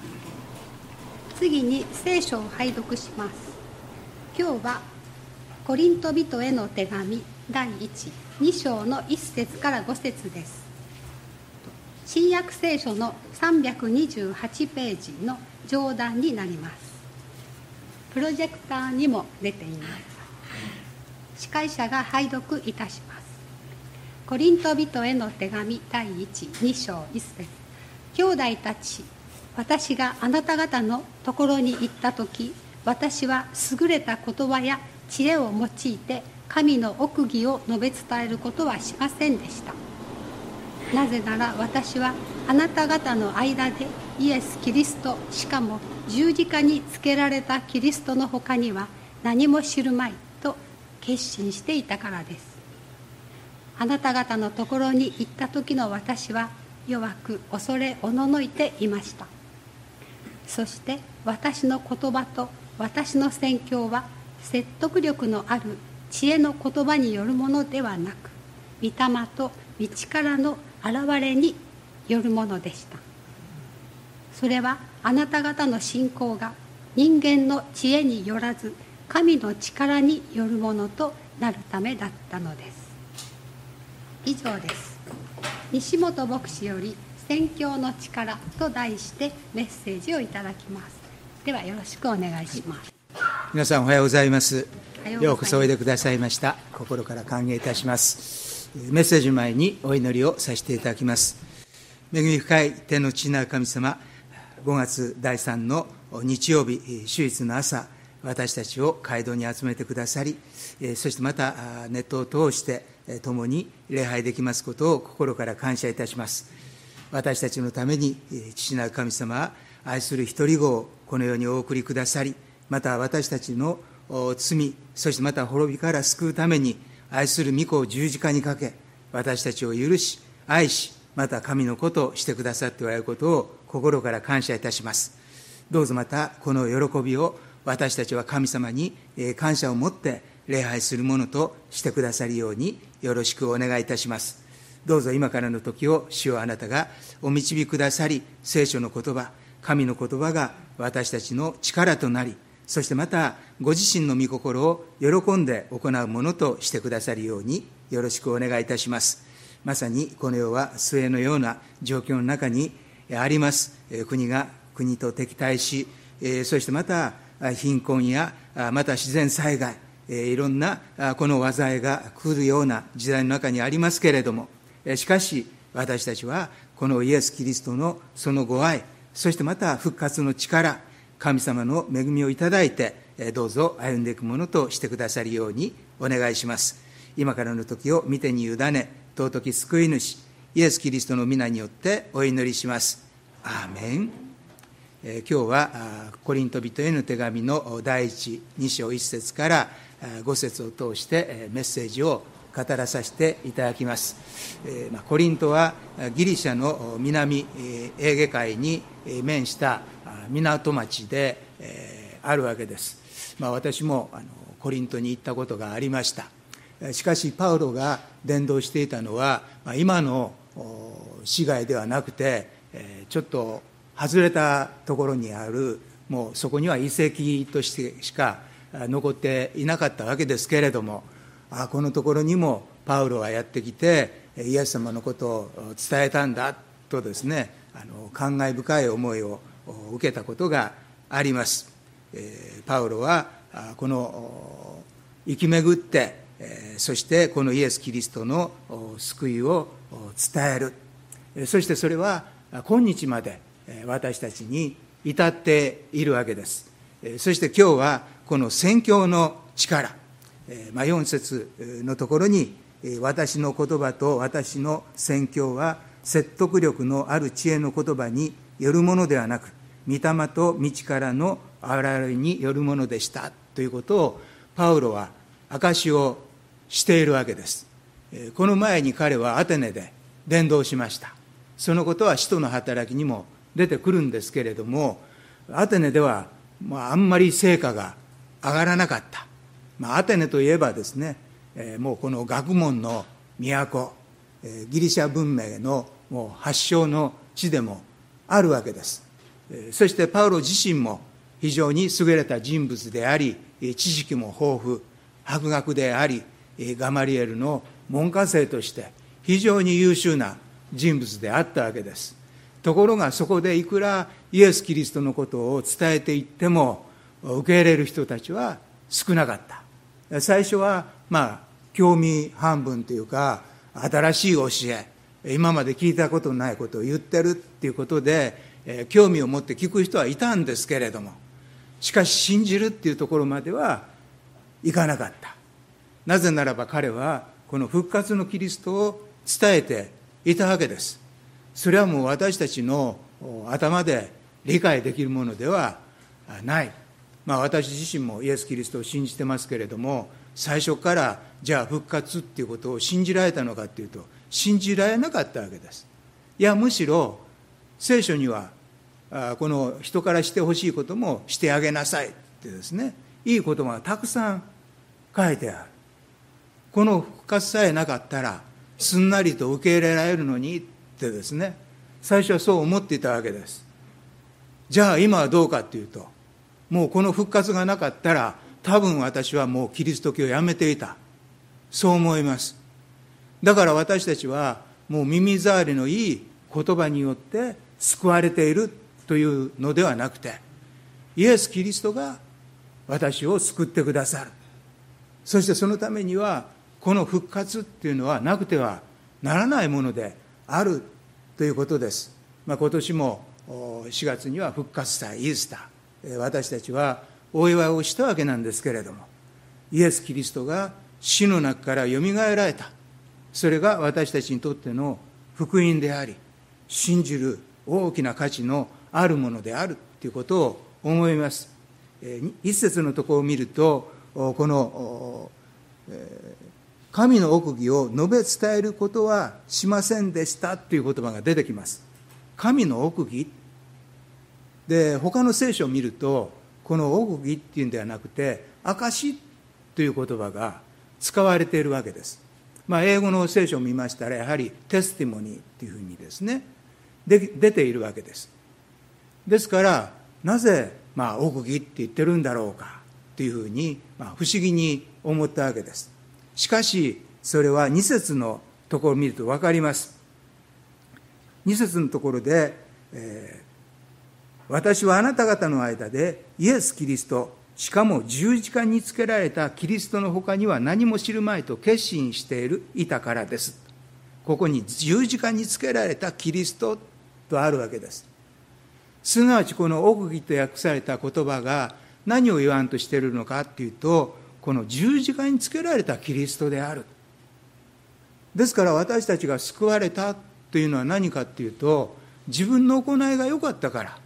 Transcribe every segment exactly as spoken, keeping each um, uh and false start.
次に聖書を拝読します。今日はコリント人への手紙だいいち、に章のいっ節からご節です。新約聖書のさんびゃくにじゅうはちページの上段になります。プロジェクターにも出ています。司会者が拝読いたします。コリント人への手紙だいいち、に章いっ節。兄弟たち、私があなた方のところに行ったとき、私は優れた言葉や知恵を用いて神の奥義を述べ伝えることはしませんでした。なぜなら私はあなた方の間でイエス・キリスト、しかも十字架につけられたキリストの他には何も知るまいと決心していたからです。あなた方のところに行った時の私は弱く恐れおののいていました。そして私の言葉と私の宣教は説得力のある知恵の言葉によるものではなく、御霊と道からの現れによるものでした。それはあなた方の信仰が人間の知恵によらず神の力によるものとなるためだったのです。以上です。西本牧師より宣教の力と題してメッセージをいただきます。ではよろしくお願いします。 皆さんおはようございます。ようこそおいでくださいました。心から歓迎いたします。メッセージ前にお祈りをさせていただきます。恵み深い天の父なる神様、ごがつだいさんの日曜日、主日の朝、私たちを街道に集めてくださり、そしてまたネットを通して共に礼拝できますことを心から感謝いたします。私たちのために父なる神様は愛する一人子をこの世にお送りくださり、また私たちの罪、そしてまた滅びから救うために愛する御子を十字架にかけ、私たちを許し、愛し、また神のことをしてくださっておられることを心から感謝いたします。どうぞまたこの喜びを私たちは神様に感謝を持って礼拝するものとしてくださるようによろしくお願いいたします。どうぞ今からの時を主よあなたがお導きくださり、聖書の言葉、神の言葉が私たちの力となり、そしてまたご自身の御心を喜んで行うものとしてくださるようによろしくお願いいたします。まさにこの世は末のような状況の中にあります。国が国と敵対し、そしてまた貧困やまた自然災害、いろんなこの災いが来るような時代の中にありますけれども、しかし私たちはこのイエス・キリストのそのご愛、そしてまた復活の力、神様の恵みをいただいて、どうぞ歩んでいくものとしてくださるようにお願いします。今からの時を御手に委ね、尊き救い主イエス・キリストの皆によってお祈りします。アーメン。えー、今日はコリント人への手紙のだいいち、に章いっ節からご節を通してメッセージを語らさせていただきます。えーまあ、コリントはギリシャの南エーゲ海に面した港町で、えー、あるわけです。まあ、私もあのコリントに行ったことがありました。しかしパウロが伝道していたのは、まあ、今の市街ではなくて、えー、ちょっと外れたところにある、もうそこには遺跡としてしか残っていなかったわけですけれども、あこのところにもパウロがやってきてイエス様のことを伝えたんだとですね、あの感慨深い思いを受けたことがあります。えー、パウロはこの生き巡って、えー、そしてこのイエス・キリストの救いを伝える、そしてそれは今日まで私たちに至っているわけです。そして今日はこの宣教の力、まあ、よん節のところに、私の言葉と私の宣教は説得力のある知恵の言葉によるものではなく、御霊と道からの現れによるものでしたということをパウロは証しをしているわけです。この前に彼はアテネで伝道しました。そのことは使徒の働きにも出てくるんですけれども、アテネでは、まあ、あんまり成果が上がらなかった。まあ、アテネといえばですね、えー、もうこの学問の都、えー、ギリシャ文明のもう発祥の地でもあるわけです。 そしてパウロ自身も非常に優れた人物であり、知識も豊富、博学であり、ガマリエルの門下生として非常に優秀な人物であったわけです。ところがそこでいくらイエス・キリストのことを伝えていっても受け入れる人たちは少なかった。最初はまあ興味半分というか、新しい教え、今まで聞いたことのないことを言ってるっていうことで、えー、興味を持って聞く人はいたんですけれども、しかし信じるっていうところまではいかなかった。なぜならば彼はこの復活のキリストを伝えていたわけです。それはもう私たちの頭で理解できるものではない。まあ私自身もイエス・キリストを信じてますけれども、最初からじゃあ復活っていうことを信じられたのかっていうと、信じられなかったわけです。いや、むしろ聖書にはこの人からしてほしいこともしてあげなさいってですね、いい言葉がたくさん書いてある。この復活さえなかったらすんなりと受け入れられるのにってですね、最初はそう思っていたわけです。じゃあ今はどうかっていうと、もうこの復活がなかったら多分私はもうキリスト教をやめていた、そう思います。だから私たちはもう耳障りのいい言葉によって救われているというのではなくて、イエス・キリストが私を救ってくださる。そしてそのためにはこの復活っていうのはなくてはならないものであるということです。まあ、今年もしがつには復活祭、イースター、私たちはお祝いをしたわけなんですけれども、イエス・キリストが死の中からよみがえられた。それが私たちにとっての福音であり、信じる大きな価値のあるものであるということを思います。一節のところを見ると、この神の奥義を述べ伝えることはしませんでしたという言葉が出てきます。神の奥義で、他の聖書を見るとこの奥義っていうんではなくて証という言葉が使われているわけです。まあ、英語の聖書を見ましたらやはりテスティモニーっていうふうにですねで出ているわけです。ですからなぜまあ奥義って言ってるんだろうかというふうに、まあ、不思議に思ったわけです。しかしそれはに節のところを見ると分かります。に節のところで、えー、私はあなた方の間でイエス・キリスト、しかも十字架につけられたキリストの他には何も知るまいと決心しているいたからです。ここに十字架につけられたキリストとあるわけです。すなわちこの奥義と訳された言葉が何を言わんとしているのかというと、この十字架につけられたキリストである。ですから私たちが救われたというのは何かというと、自分の行いが良かったから、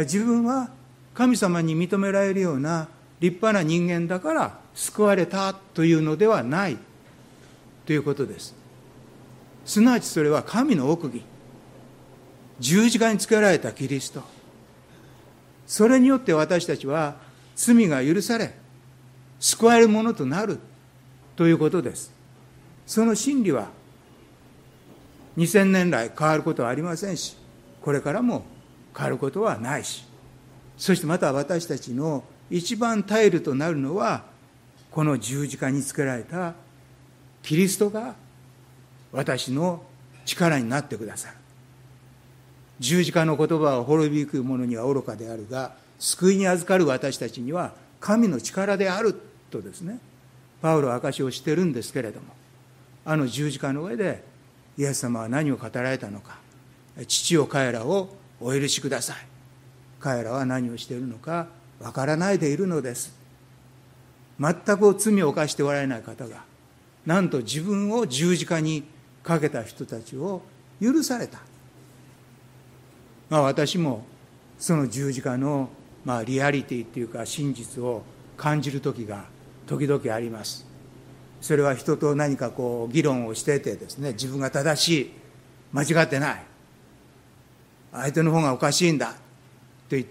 自分は神様に認められるような立派な人間だから救われたというのではないということです。すなわちそれは神の奥義、十字架につけられたキリスト、それによって私たちは罪が許され救われるものとなるということです。その真理はにせんねん来変わることはありませんし、これからも変わることはないし、そしてまた私たちの一番頼りとなるのはこの十字架につけられたキリストが私の力になってくださる。十字架の言葉は滅びゆく者には愚かであるが、救いに預かる私たちには神の力であるとですね、パウロは証しをしているんですけれども、あの十字架の上でイエス様は何を語られたのか。父よ、彼らをお許しください。彼らは何をしているのかわからないでいるのです。全く罪を犯しておられない方が、なんと自分を十字架にかけた人たちを許された。まあ、私もその十字架の、まあ、リアリティというか真実を感じる時が時々あります。それは人と何かこう議論をしていてですね、自分が正しい、間違ってない、相手の方がおかしいんだと言って、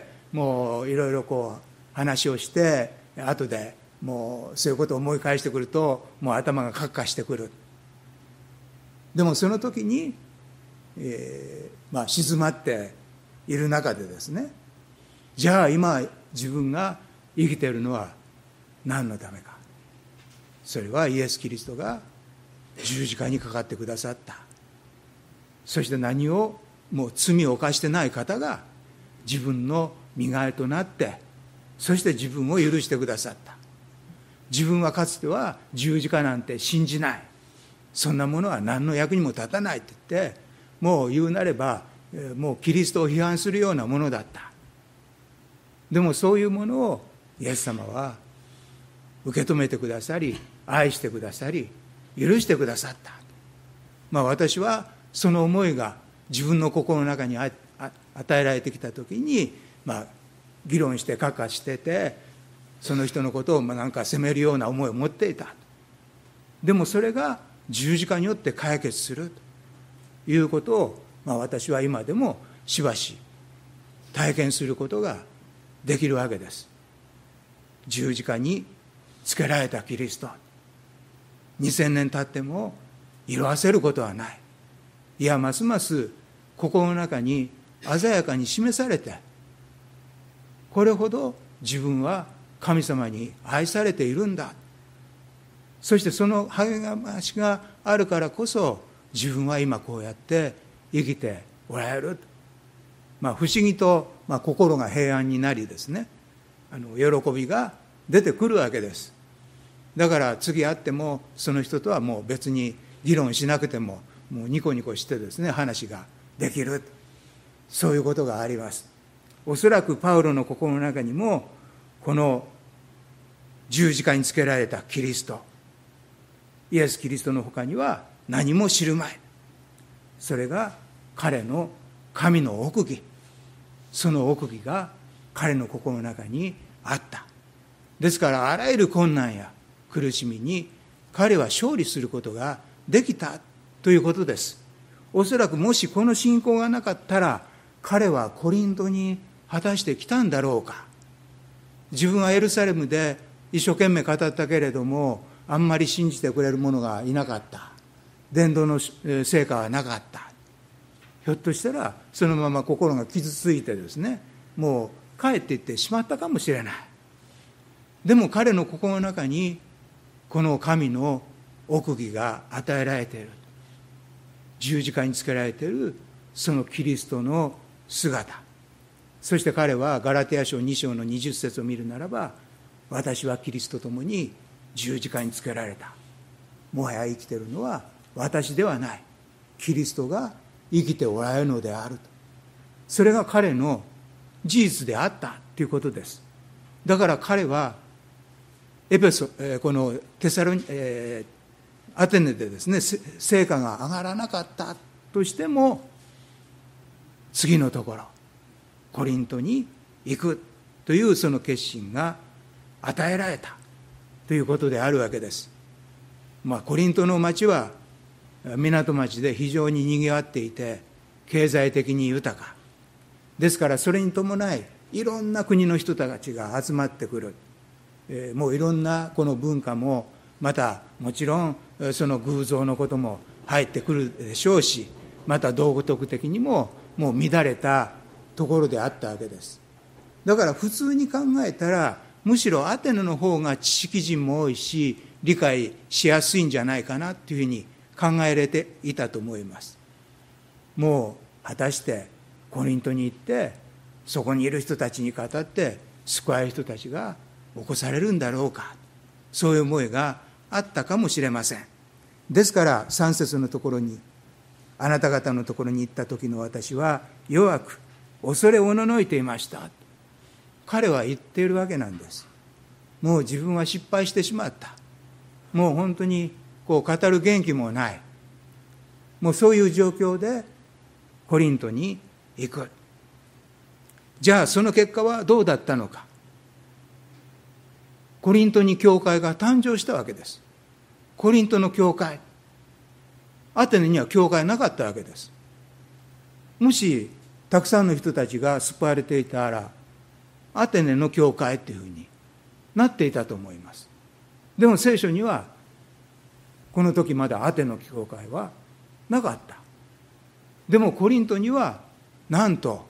もういろいろこう話をして、後でもうそういうことを思い返してくると、もう頭がカッカしてくる。でもその時に、えーまあ、静まっている中でですね、じゃあ今自分が生きているのは何のためか。それはイエス・キリストが十字架にかかってくださった。そして何をもう罪を犯してない方が自分の身代わりとなって、そして自分を許してくださった。自分はかつては十字架なんて信じない、そんなものは何の役にも立たないって言って、もう言うなればもうキリストを批判するようなものだった。でもそういうものをイエス様は受け止めてくださり、愛してくださり、許してくださった。まあ私はその思いが自分の心の中に与えられてきたときに、まあ議論してかかしてて、その人のことをなんか責めるような思いを持っていた。でもそれが十字架によって解決するということを、まあ、私は今でもしばし体験することができるわけです。十字架につけられたキリスト、にせんねん経っても色あせることはない。いや、ますます心の中に鮮やかに示されて、これほど自分は神様に愛されているんだ。そしてその励ましがあるからこそ、自分は今こうやって生きておられる。まあ、不思議と、まあ、心が平安になりですね、あの喜びが出てくるわけです。だから次会ってもその人とはもう別に議論しなくても、もうニコニコしてですね、話ができる。そういうことがあります。おそらくパウロの心の中にも、この十字架につけられたキリスト、イエス・キリストの他には何も知るまい。それが彼の神の奥義、その奥義が彼の心の中にあった。ですからあらゆる困難や苦しみに彼は勝利することができたということです。おそらくもしこの信仰がなかったら、彼はコリントに果たして来たんだろうか。自分はエルサレムで一生懸命語ったけれども、あんまり信じてくれる者がいなかった。伝道の成果はなかった。ひょっとしたらそのまま心が傷ついてですね、もう帰っていってしまったかもしれない。でも彼の心の中にこの神の奥義が与えられている。十字架につけられているそのキリストの姿。そして彼はガラテヤ書に章のにじゅっ節を見るならば、私はキリストと共に十字架につけられた。もはや生きているのは私ではない。キリストが生きておられるのであると。それが彼の事実であったということです。だから彼はエペソ、このテサロニ、えー、アテネでですね、成果が上がらなかったとしても、次のところ、コリントに行くというその決心が与えられたということであるわけです。まあ、コリントの町は港町で非常ににぎわっていて、経済的に豊かですから、それに伴いいろんな国の人たちが集まってくる。えー、もういろんなこの文化も、またもちろんその偶像のことも入ってくるでしょうし、また道徳的にももう乱れたところであったわけです。だから普通に考えたら、むしろアテネの方が知識人も多いし、理解しやすいんじゃないかなというふうに考えられていたと思います。もう果たしてコリントに行って、そこにいる人たちに語って救われる人たちが起こされるんだろうか、そういう思いがあったかもしれません。ですからさん節のところに、あなた方のところに行った時の私は弱く恐れおののいていました。彼は言っているわけなんです。もう自分は失敗してしまった。もう本当にこう語る元気もない。もうそういう状況でコリントに行く。じゃあその結果はどうだったのか。コリントに教会が誕生したわけです。コリントの教会。アテネには教会なかったわけです。もしたくさんの人たちが救われていたら、アテネの教会っていうふうになっていたと思います。でも聖書にはこの時まだアテネの教会はなかった。でもコリントにはなんと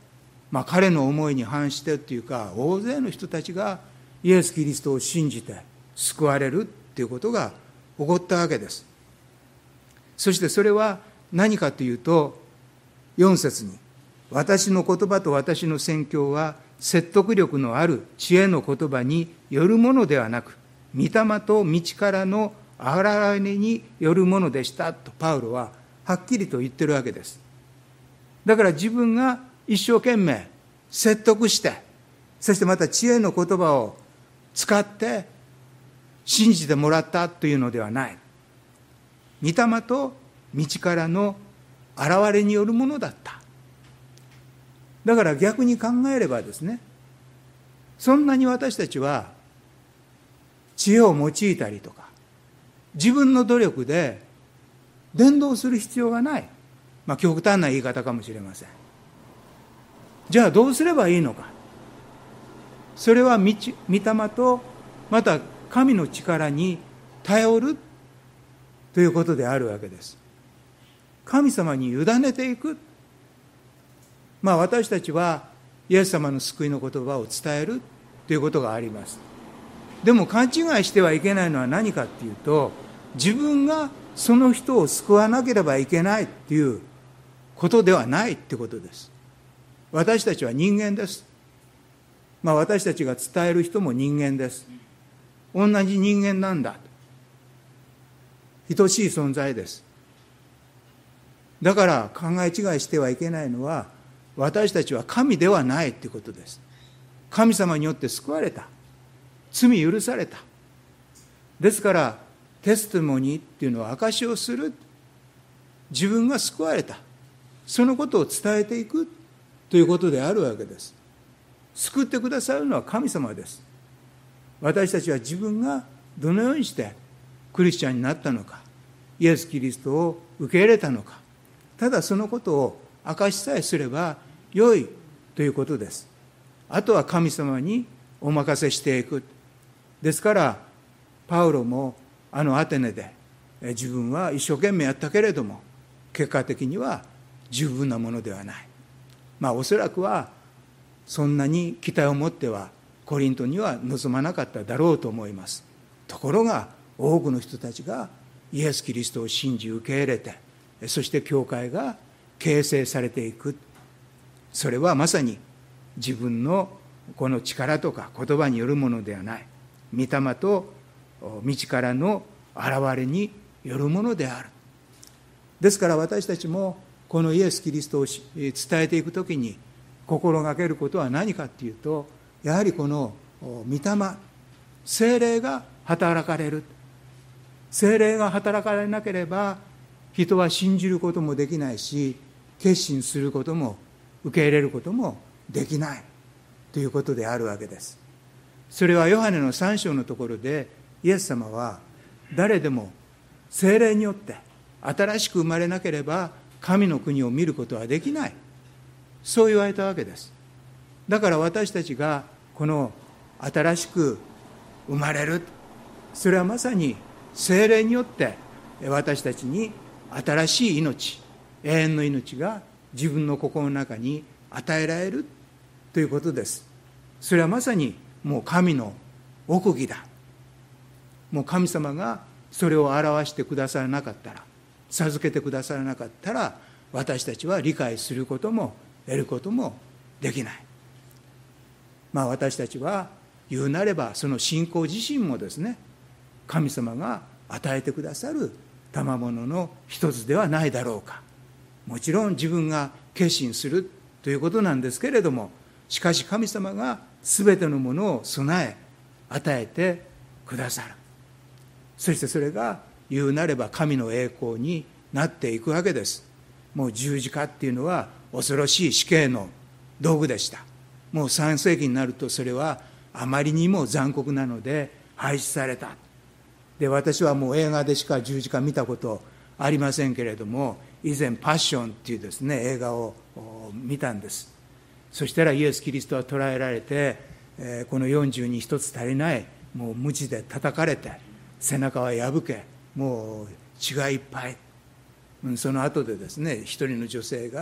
まあ、彼の思いに反してっていうか、大勢の人たちがイエス・キリストを信じて救われるっていうことが起こったわけです。そしてそれは何かというと、よん節に、私の言葉と私の宣教は説得力のある知恵の言葉によるものではなく、御霊と道からのあらわれによるものでしたとパウロははっきりと言ってるわけです。だから自分が一生懸命説得して、そしてまた知恵の言葉を使って信じてもらったというのではない。御霊と道からの現れによるものだった。だから逆に考えればですね、そんなに私たちは知恵を用いたりとか、自分の努力で伝道する必要がない。まあ極端な言い方かもしれません。じゃあどうすればいいのか。それは御霊とまた神の力に頼るということであるわけです。神様に委ねていく。まあ私たちはイエス様の救いの言葉を伝えるということがあります。でも勘違いしてはいけないのは何かっていうと、自分がその人を救わなければいけないっていうことではないってことです。私たちは人間です。まあ私たちが伝える人も人間です。同じ人間なんだ。等しい存在です。だから考え違いしてはいけないのは、私たちは神ではないということです。神様によって救われた。罪許された。ですからテストモニーっていうのは証しをする。自分が救われた。そのことを伝えていくということであるわけです。救ってくださるのは神様です。私たちは自分がどのようにしてクリスチャンになったのか、イエス・キリストを受け入れたのか、ただそのことを証しさえすれば良いということです。あとは神様にお任せしていく。ですからパウロもあのアテネで自分は一生懸命やったけれども結果的には十分なものではない。まあおそらくはそんなに期待を持ってはコリントには臨まなかっただろうと思います。ところが多くの人たちがイエス・キリストを信じ受け入れて、そして教会が形成されていく。それはまさに自分のこの力とか言葉によるものではない。御霊と道からの現れによるものである。ですから私たちもこのイエス・キリストを伝えていくときに心がけることは何かっていうと、やはりこの御霊、聖霊が働かれる。聖霊が働かれなければ人は信じることもできないし、決心することも受け入れることもできないということであるわけです。それはヨハネのさん章のところでイエス様は誰でも聖霊によって新しく生まれなければ神の国を見ることはできない、そう言われたわけです。だから私たちがこの新しく生まれる、それはまさに聖霊によって私たちに新しい命、永遠の命が自分の心の中に与えられるということです。それはまさにもう神の奥義だ。もう神様がそれを表してくださらなかったら、授けてくださらなかったら、私たちは理解することも得ることもできない。まあ私たちは言うなればその信仰自身もですね、神様が与えてくださる賜物の一つではないだろうか。もちろん自分が決心するということなんですけれども、しかし神様が全てのものを備え与えてくださる。そしてそれが言うなれば神の栄光になっていくわけです。もう十字架っていうのは恐ろしい死刑の道具でした。もうさん世紀になるとそれはあまりにも残酷なので廃止された。で、私はもう映画でしか十字架見たことありませんけれども、以前パッションっていうですね映画を見たんです。そしたらイエス・キリストは捕らえられて、えー、このよんじゅうに一つ足りないもう鞭で叩かれて背中は破け、もう血がいっぱい、その後でですね一人の女性が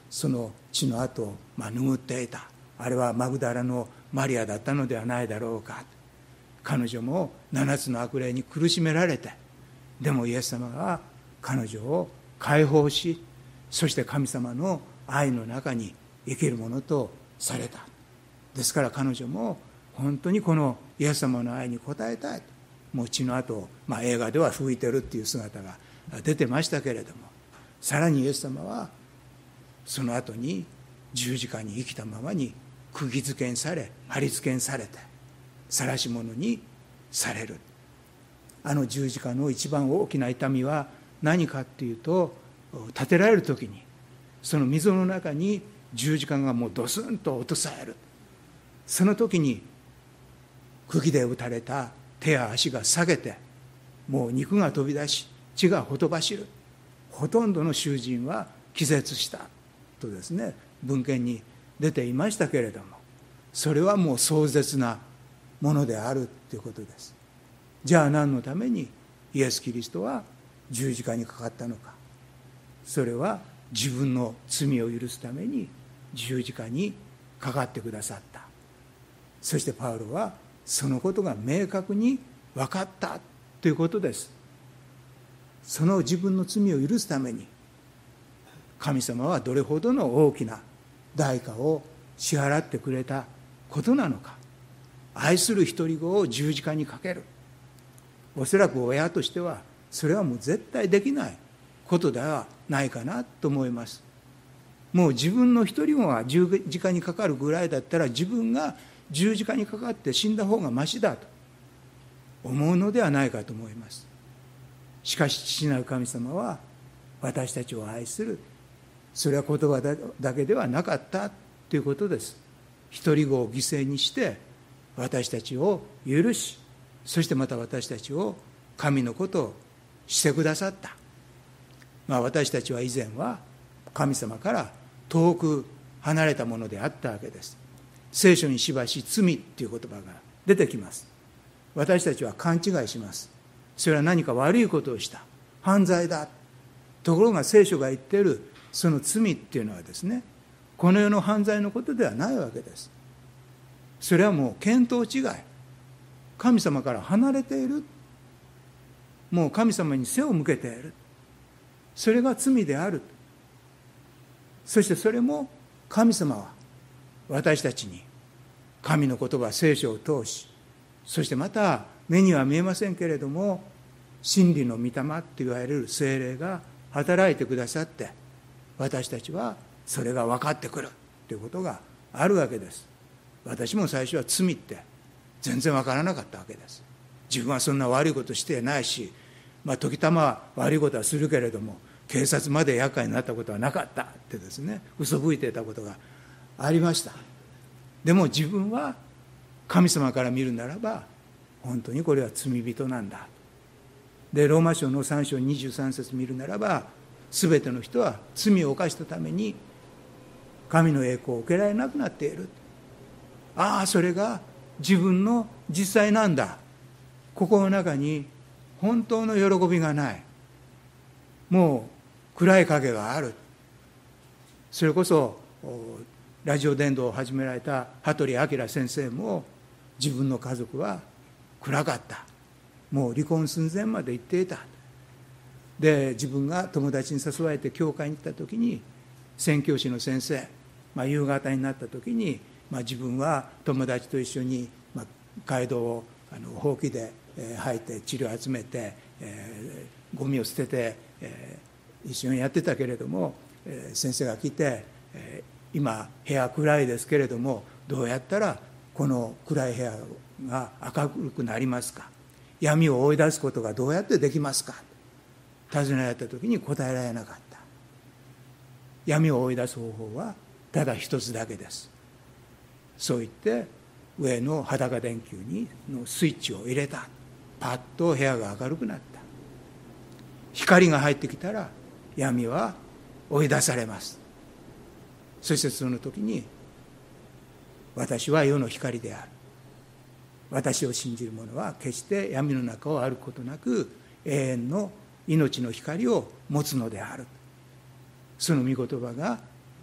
その血の跡をまあ拭っていた。あれはマグダラのマリアだったのではないだろうか。彼女も七つの悪霊に苦しめられて、でもイエス様が彼女を解放し、そして神様の愛の中に生きるものとされた。ですから彼女も本当にこのイエス様の愛に応えたい。もう血の跡を、まあ、映画では拭いてるっていう姿が出てましたけれども、さらにイエス様はその後に十字架に生きたままに釘付けにされ、貼り付けにされて、晒し者にされる。あの十字架の一番大きな痛みは何かっていうと、立てられる時にその溝の中に十字架がもうドスンと落とされる。その時に釘で打たれた手や足が裂けて、もう肉が飛び出し血がほとばしる。ほとんどの囚人は気絶したとですね、文献に出ていましたけれども、それはもう壮絶なものであるということです。じゃあ何のためにイエス・キリストは十字架にかかったのか。それは自分の罪を許すために十字架にかかってくださった。そしてパウロはそのことが明確に分かったということです。その自分の罪を許すために神様はどれほどの大きな代価を支払ってくれたことなのか。愛する一人子を十字架にかける。おそらく親としてはそれはもう絶対できないことではないかなと思います。もう自分の一人子が十字架にかかるぐらいだったら、自分が十字架にかかって死んだ方がましだと思うのではないかと思います。しかし父なる神様は私たちを愛する。それは言葉だけではなかったということです。一人子を犠牲にして私たちを許し、そしてまた私たちを神のことをしてくださった。まあ、私たちは以前は神様から遠く離れたものであったわけです。聖書にしばし罪っていう言葉が出てきます。私たちは勘違いします。それは何か悪いことをした、犯罪だ。ところが聖書が言っているその罪っていうのはですね、この世の犯罪のことではないわけです。それはもう見当違い、神様から離れている、もう神様に背を向けている、それが罪である。そしてそれも神様は私たちに神の言葉、聖書を通し、そしてまた目には見えませんけれども真理の御霊といわれる聖霊が働いてくださって、私たちはそれが分かってくるということがあるわけです。私も最初は罪って全然分からなかったわけです。自分はそんな悪いことしてないし、まあ、時たま悪いことはするけれども警察まで厄介になったことはなかったってですね、嘘吹いていたことがありました。でも自分は神様から見るならば本当にこれは罪人なんだ。でローマ書のさん章にじゅうさん節見るならば、すべての人は罪を犯したために神の栄光を受けられなくなっている。ああ、それが自分の実際なんだ。心の中に本当の喜びがない、もう暗い影がある。それこそラジオ伝道を始められた羽鳥明先生も自分の家族は暗かった、もう離婚寸前まで行っていた。で自分が友達に誘われて教会に行った時に宣教師の先生、まあ、夕方になった時に、まあ、自分は友達と一緒に、まあ、街道をあのほうきで、えー、吐いて塵を集めて、えー、ゴミを捨てて、えー、一緒にやってたけれども、えー、先生が来て、えー、今部屋暗いですけれどもどうやったらこの暗い部屋が明るくなりますか、闇を追い出すことがどうやってできますか尋ねられた時に答えられなかった。闇を追い出す方法はただ一つだけです。そう言って上の裸電球にのスイッチを入れた。パッと部屋が明るくなった。光が入ってきたら闇は追い出されます。そしてその時に私は世の光である、私を信じる者は決して闇の中を歩くことなく永遠の命の光を持つのである、その御言葉が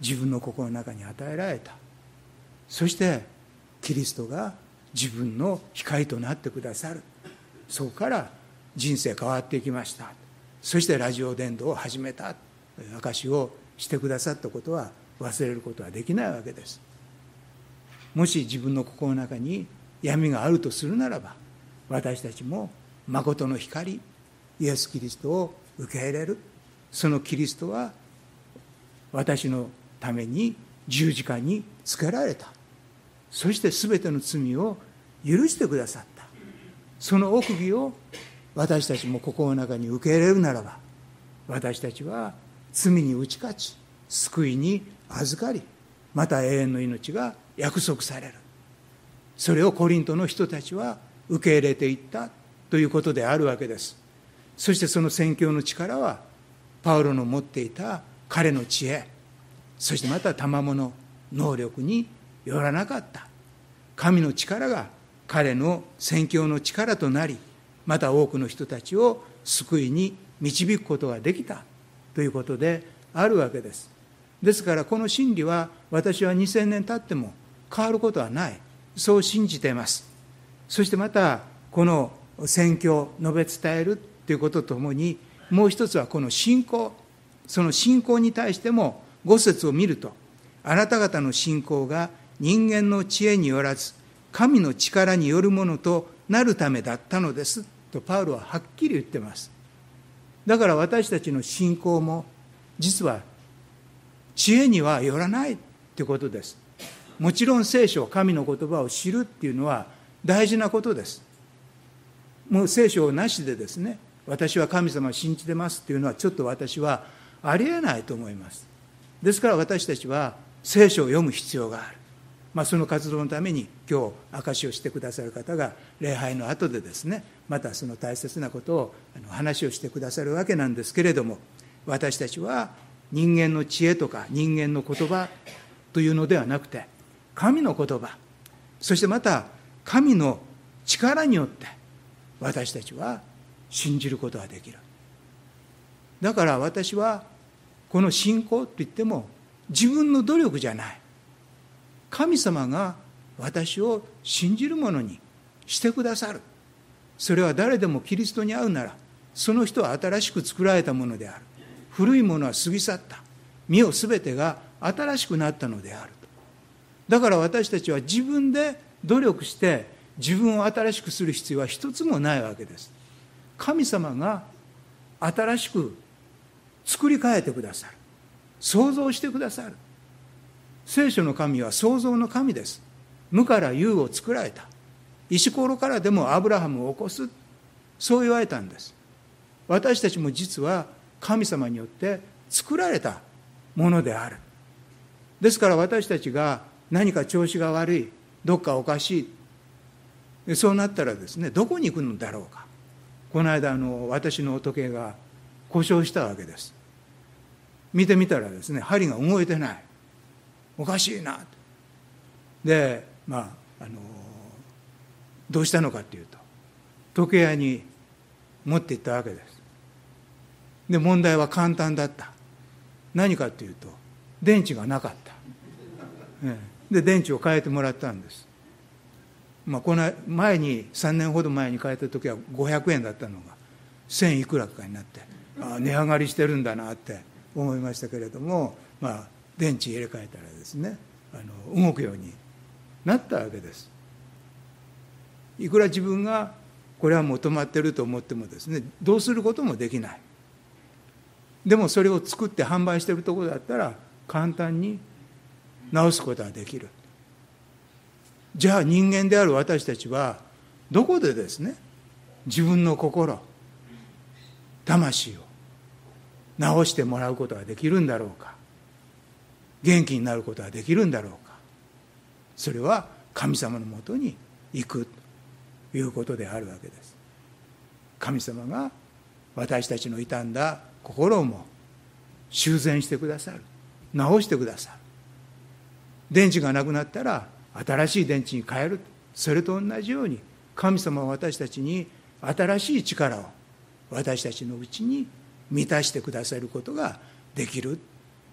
自分の心の中に与えられた。そしてキリストが自分の光となってくださる。そこから人生変わっていきました。そしてラジオ伝道を始めた証をしてくださったことは忘れることはできないわけです。もし自分の心の中に闇があるとするならば、私たちも誠の光、イエス・キリストを受け入れる。そのキリストは私のために十字架につけられた。そして全ての罪を許してくださった。その奥義を私たちも心の中に受け入れるならば、私たちは罪に打ち勝ち、救いに預かり、また永遠の命が約束される。それをコリントの人たちは受け入れていったということであるわけです。そしてその宣教の力はパウロの持っていた彼の知恵、そしてまた賜物能力によらなかった。神の力が彼の宣教の力となり、また多くの人たちを救いに導くことができたということであるわけです。ですからこの真理は私はにせんねん経っても変わることはない、そう信じています。そしてまたこの宣教述べ伝えるということとともに、もう一つはこの信仰、その信仰に対してもご節を見ると、あなた方の信仰が人間の知恵によらず神の力によるものとなるためだったのですとパウロははっきり言っています。だから私たちの信仰も実は知恵にはよらないということです。もちろん聖書、神の言葉を知るっていうのは大事なことです。もう聖書なしでですね、私は神様を信じてますっていうのはちょっと私はありえないと思います。ですから私たちは聖書を読む必要がある。まあ、その活動のために今日証しをしてくださる方が礼拝の後でですね、またその大切なことを話をしてくださるわけなんですけれども、私たちは人間の知恵とか人間の言葉というのではなくて、神の言葉、そしてまた神の力によって私たちは信じることができる。だから私はこの信仰といっても自分の努力じゃない、神様が私を信じるものにしてくださる。それは誰でもキリストに会うなら、その人は新しく作られたものである。古いものは過ぎ去った。見よすべてが新しくなったのである。だから私たちは自分で努力して自分を新しくする必要は一つもないわけです。神様が新しく作り変えてくださる。創造してくださる。聖書の神は創造の神です。無から有を作られた。石ころからでもアブラハムを起こす。そう言われたんです。私たちも実は神様によって作られたものである。ですから私たちが何か調子が悪い、どっかおかしい、そうなったらですね、どこに行くのだろうか。この間あの私の時計が故障したわけです。見てみたらですね、針が動いてない。おかしいな。で、まあ、あのどうしたのかっていうと、時計屋に持って行ったわけです。で、問題は簡単だった。何かっていうと、電池がなかった。で、電池を変えてもらったんです。まあ、この前にさんねんほど前に変えた時はごひゃくえんだったのがせんいくらかになって、ああ値上がりしてるんだなって思いましたけれども、まあ、電池入れ替えたらですね、あの動くようになったわけです。いくら自分がこれはもう止まってると思ってもですね、どうすることもできない。でもそれを作って販売しているところだったら簡単に直すことができる。じゃあ人間である私たちはどこでですね、自分の心、魂を直してもらうことができるんだろうか。元気になることができるんだろうか。それは神様のもとに行くということであるわけです。神様が私たちの傷んだ心をも修繕してくださる。直してくださる。電池がなくなったら新しい電池に変える。それと同じように神様は私たちに新しい力を私たちのうちに満たしてくださることができる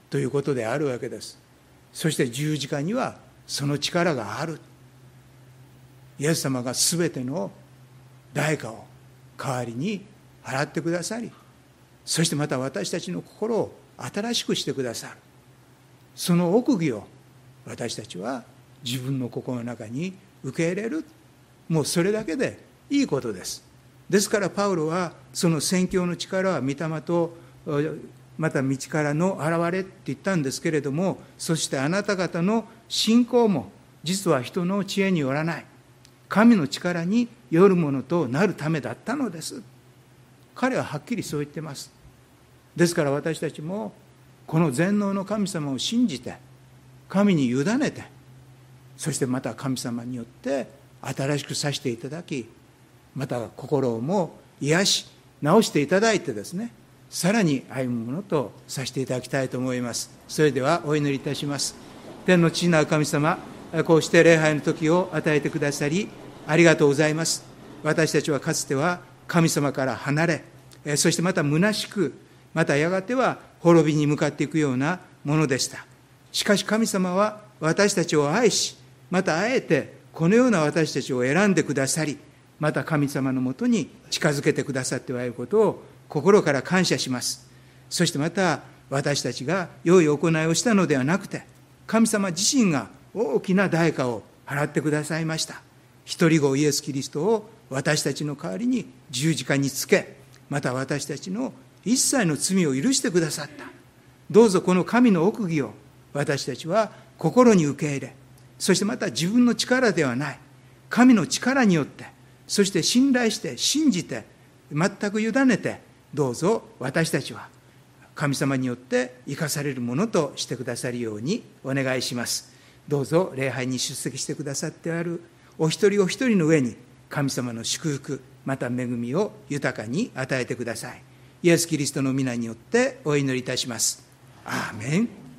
ということであるわけです。そして十字架にはその力がある。イエス様がすべての代価を代わりに払ってくださり、そしてまた私たちの心を新しくしてくださる。その奥義を私たちは自分の心の中に受け入れる。もうそれだけでいいことです。ですからパウロはその宣教の力は御霊とまた道からの現れって言ったんですけれども、そしてあなた方の信仰も実は人の知恵によらない、神の力によるものとなるためだったのです。彼ははっきりそう言ってます。ですから私たちもこの全能の神様を信じて、神に委ねて、そしてまた神様によって新しくさせていただき、また心をも癒し直していただいてですね、さらに歩むものとさせていただきたいと思います。それではお祈りいたします。天の父なる神様、こうして礼拝の時を与えてくださりありがとうございます。私たちはかつては神様から離れ、そしてまた虚しく、またやがては滅びに向かっていくようなものでした。しかし神様は私たちを愛し、またあえてこのような私たちを選んでくださり、また神様のもとに近づけてくださっておられることを心から感謝します。そしてまた私たちが良い行いをしたのではなくて、神様自身が大きな代価を払ってくださいました。一人子イエス・キリストを私たちの代わりに十字架につけ、また私たちの一切の罪を許してくださった。どうぞこの神の奥義を私たちは心に受け入れ、そしてまた自分の力ではない神の力によって、そして信頼して信じて全く委ねて、どうぞ私たちは神様によって生かされるものとしてくださるようにお願いします。どうぞ礼拝に出席してくださってあるお一人お一人の上に神様の祝福また恵みを豊かに与えてください。イエス・キリストの皆によってお祈りいたします。アーメン。